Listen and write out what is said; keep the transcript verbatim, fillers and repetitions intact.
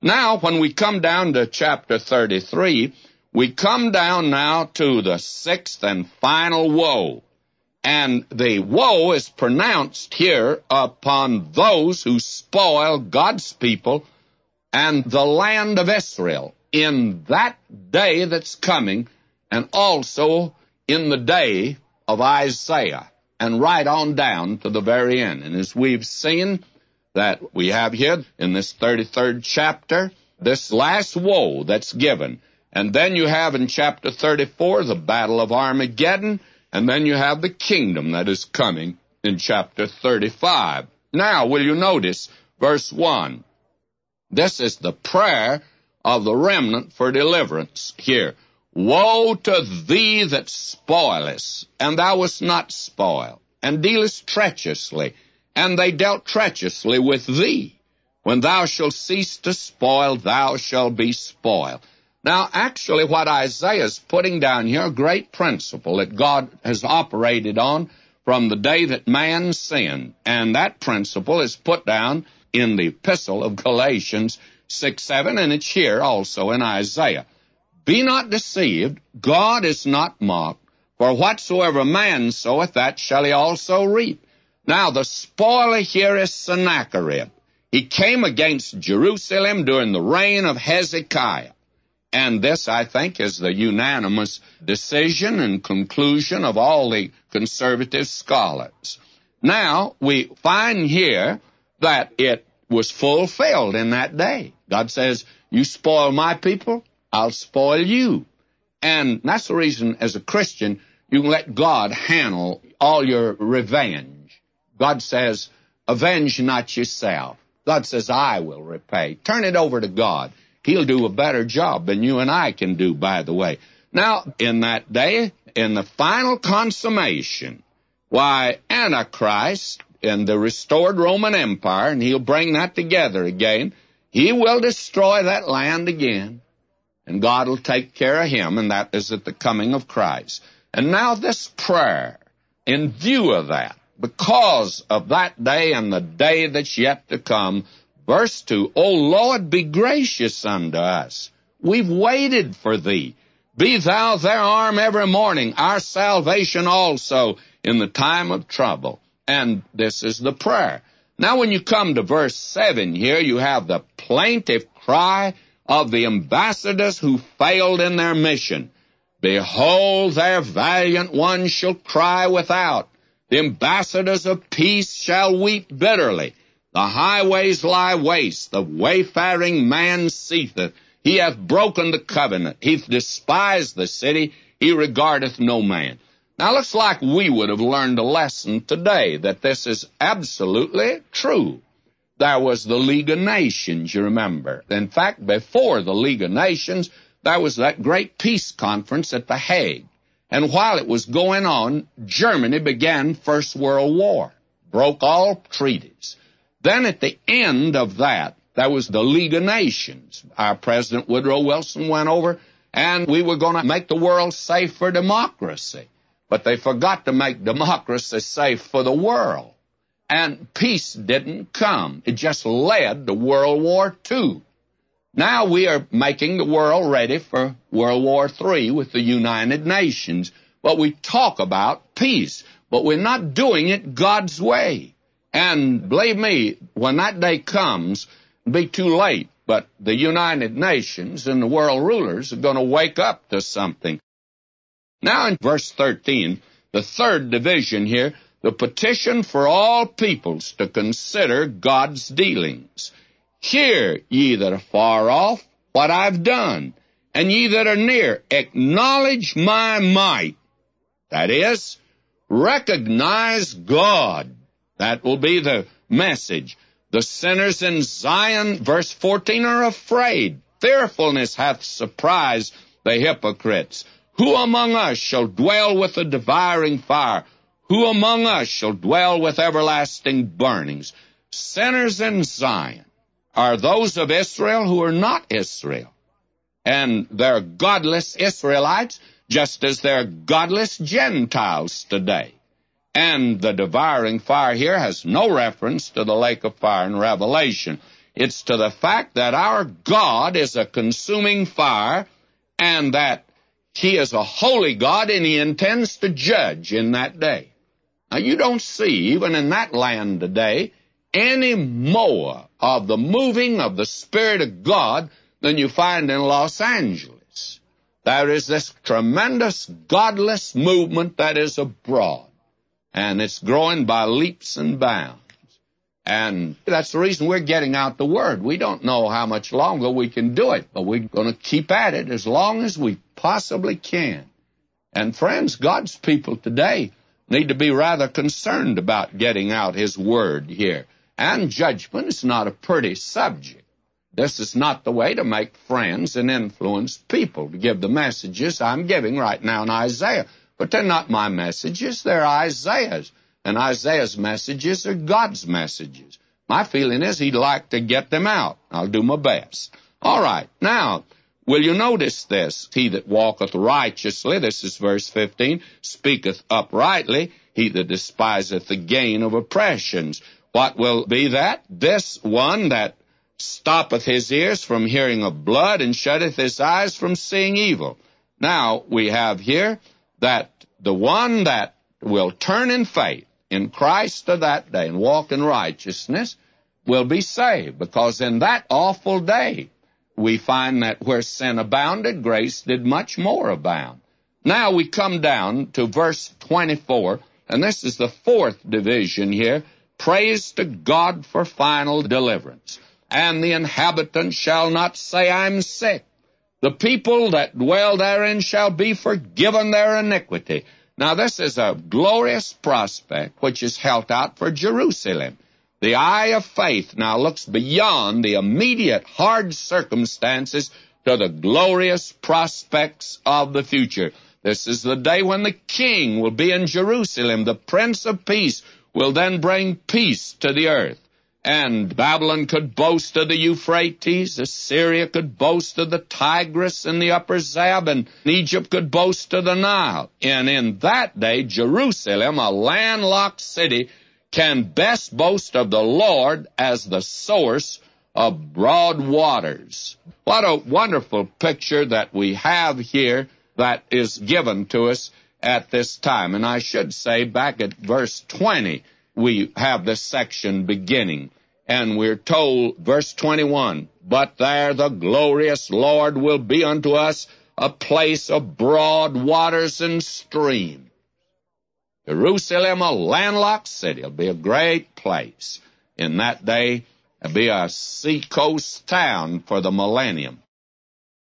Now, when we come down to chapter thirty-three, we come down now to the sixth and final woe. And the woe is pronounced here upon those who spoil God's people and the land of Israel in that day that's coming, and also in the day of Isaiah, and right on down to the very end. And as we've seen that we have here in this thirty-third chapter, this last woe that's given. And then you have in chapter thirty-four the battle of Armageddon, and then you have the kingdom that is coming in chapter thirty-five. Now, will you notice verse one? This is the prayer of the remnant for deliverance here. Woe to thee that spoilest, and thou wast not spoiled, and dealest treacherously, and they dealt treacherously with thee. When thou shalt cease to spoil, thou shalt be spoiled. Now, actually, what Isaiah is putting down here, a great principle that God has operated on from the day that man sinned. And that principle is put down in the epistle of Galatians six seven, and it's here also in Isaiah. Be not deceived, God is not mocked, for whatsoever man soweth, that shall he also reap. Now, the spoiler here is Sennacherib. He came against Jerusalem during the reign of Hezekiah. And this, I think, is the unanimous decision and conclusion of all the conservative scholars. Now, we find here that it was fulfilled in that day. God says, you spoil my people, I'll spoil you. And that's the reason, as a Christian, you can let God handle all your revenge. God says, avenge not yourself. God says, I will repay. Turn it over to God. He'll do a better job than you and I can do, by the way. Now, in that day, in the final consummation, why, Antichrist in the restored Roman Empire, and he'll bring that together again, he will destroy that land again, and God will take care of him, and that is at the coming of Christ. And now this prayer, in view of that, because of that day and the day that's yet to come, verse two, O Lord, be gracious unto us. We've waited for thee. Be thou their arm every morning, our salvation also in the time of trouble. And this is the prayer. Now when you come to verse seven here, you have the plaintive cry of the ambassadors who failed in their mission. Behold, their valiant ones shall cry without. The ambassadors of peace shall weep bitterly. The highways lie waste, the wayfaring man seetheth. He hath broken the covenant, he hath despised the city, he regardeth no man. Now, it looks like we would have learned a lesson today that this is absolutely true. There was the League of Nations, you remember. In fact, before the League of Nations, there was that great peace conference at The Hague. And while it was going on, Germany began First World War, broke all treaties. Then at the end of that, there was the League of Nations. Our President Woodrow Wilson went over, and we were going to make the world safe for democracy. But they forgot to make democracy safe for the world. And peace didn't come. It just led to World War Two. Now we are making the world ready for World War Three with the United Nations. But we talk about peace, but we're not doing it God's way. And believe me, when that day comes, it'll be too late. But the United Nations and the world rulers are going to wake up to something. Now in verse thirteen, the third division here, the petition for all peoples to consider God's dealings. Hear, ye that are far off, what I've done, and ye that are near, acknowledge my might. That is, recognize God. That will be the message. The sinners in Zion, verse fourteen, are afraid. Fearfulness hath surprised the hypocrites. Who among us shall dwell with the devouring fire? Who among us shall dwell with everlasting burnings? Sinners in Zion are those of Israel who are not Israel. And they're godless Israelites, just as they're godless Gentiles today. And the devouring fire here has no reference to the lake of fire in Revelation. It's to the fact that our God is a consuming fire and that He is a holy God and He intends to judge in that day. Now, you don't see, even in that land today, any more of the moving of the Spirit of God than you find in Los Angeles. There is this tremendous godless movement that is abroad, and it's growing by leaps and bounds. And that's the reason we're getting out the Word. We don't know how much longer we can do it, but we're going to keep at it as long as we possibly can. And friends, God's people today need to be rather concerned about getting out His Word here. And judgment is not a pretty subject. This is not the way to make friends and influence people, to give the messages I'm giving right now in Isaiah. But they're not my messages, they're Isaiah's. And Isaiah's messages are God's messages. My feeling is He'd like to get them out. I'll do my best. All right, now, will you notice this? He that walketh righteously, this is verse fifteen, speaketh uprightly, he that despiseth the gain of oppressions. What will be that? This one that stoppeth his ears from hearing of blood and shutteth his eyes from seeing evil. Now, we have here that the one that will turn in faith in Christ to that day and walk in righteousness will be saved, because in that awful day we find that where sin abounded, grace did much more abound. Now we come down to verse twenty-four, and this is the fourth division here. Praise to God for final deliverance. And the inhabitants shall not say, I'm sick. The people that dwell therein shall be forgiven their iniquity. Now, this is a glorious prospect which is held out for Jerusalem. The eye of faith now looks beyond the immediate hard circumstances to the glorious prospects of the future. This is the day when the King will be in Jerusalem. The Prince of Peace will then bring peace to the earth. And Babylon could boast of the Euphrates, Assyria could boast of the Tigris and the upper Zab, and Egypt could boast of the Nile. And in that day, Jerusalem, a landlocked city, can best boast of the Lord as the source of broad waters. What a wonderful picture that we have here that is given to us at this time. And I should say, back at verse twenty, we have this section beginning, and we're told, verse twenty-one, but there the glorious Lord will be unto us a place of broad waters and streams. Jerusalem, a landlocked city, will be a great place. In that day, it'll be a seacoast town for the millennium.